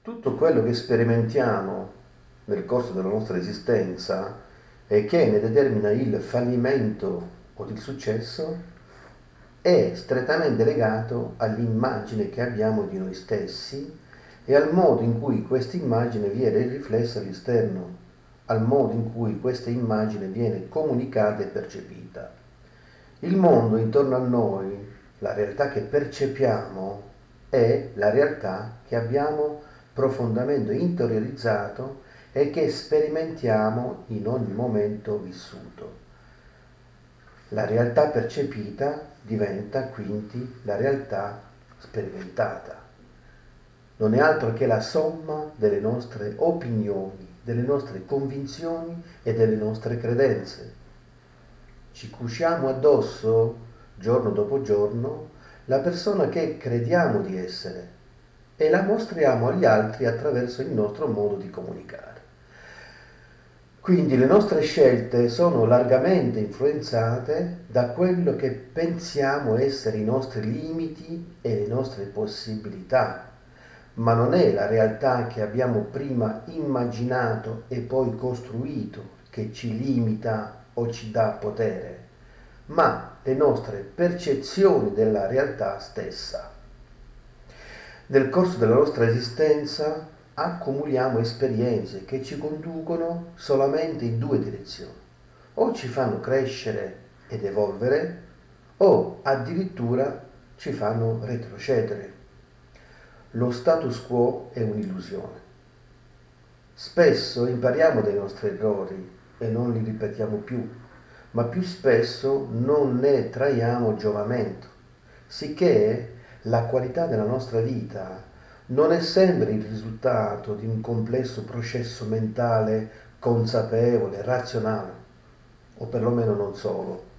Tutto quello che sperimentiamo nel corso della nostra esistenza e che ne determina il fallimento o il successo è strettamente legato all'immagine che abbiamo di noi stessi e al modo in cui questa immagine viene riflessa all'esterno, al modo in cui questa immagine viene comunicata e percepita. Il mondo intorno a noi, la realtà che percepiamo, è la realtà che abbiamo profondamente interiorizzato e che sperimentiamo in ogni momento vissuto. La realtà percepita diventa quindi la realtà sperimentata. Non è altro che la somma delle nostre opinioni, delle nostre convinzioni e delle nostre credenze. Ci cuciamo addosso, giorno dopo giorno, la persona che crediamo di essere e la mostriamo agli altri attraverso il nostro modo di comunicare. Quindi le nostre scelte sono largamente influenzate da quello che pensiamo essere i nostri limiti e le nostre possibilità, ma non è la realtà che abbiamo prima immaginato e poi costruito che ci limita o ci dà potere, ma le nostre percezioni della realtà stessa. Nel corso della nostra esistenza accumuliamo esperienze che ci conducono solamente in due direzioni: o ci fanno crescere ed evolvere, o addirittura ci fanno retrocedere. Lo status quo è un'illusione. Spesso impariamo dai nostri errori e non li ripetiamo più, ma più spesso non ne traiamo giovamento, sicché la qualità della nostra vita non è sempre il risultato di un complesso processo mentale consapevole, razionale, o perlomeno non solo.